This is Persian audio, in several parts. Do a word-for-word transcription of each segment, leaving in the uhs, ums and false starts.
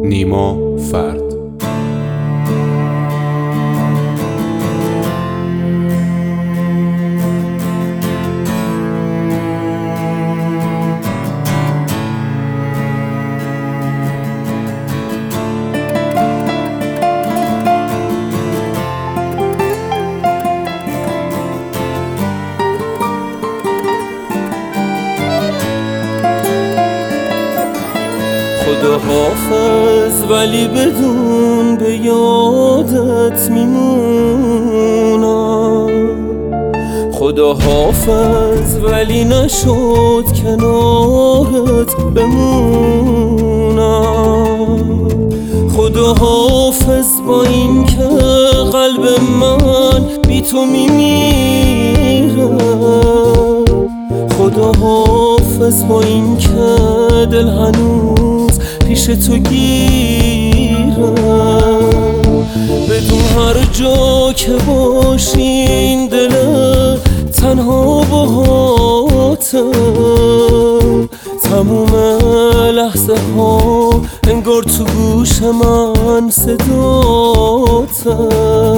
نیما فرد. خدا حافظ ولی بدون به یادت میمونم. خدا حافظ ولی نشد کنارت بمونم. خدا حافظ با این که قلب من بی تو میمیره. خدا حافظ با این که دل هنوز پیش تو گیره. بدون هر جا که باشی این دل تنها باهاته. تموم لحظه ها انگار تو گوش من صداته.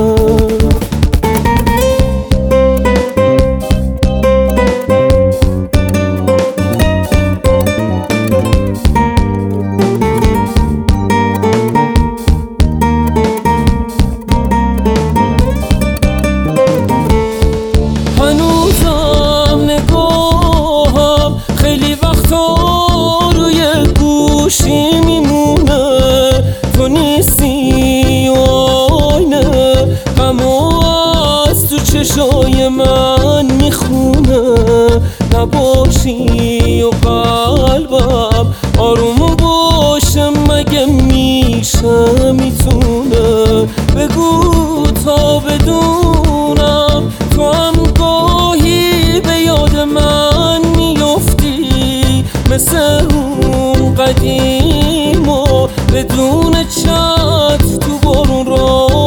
گوشی میمونه تو نیستی و آینه غمو از تو چشای من میخونه. نباشی و قلبم آروم باشه مگه میشه میتونه. بگو تا بدونم تو هم گاهی به یاد من میفتی مثل قدیم و بدون چت تو بارون را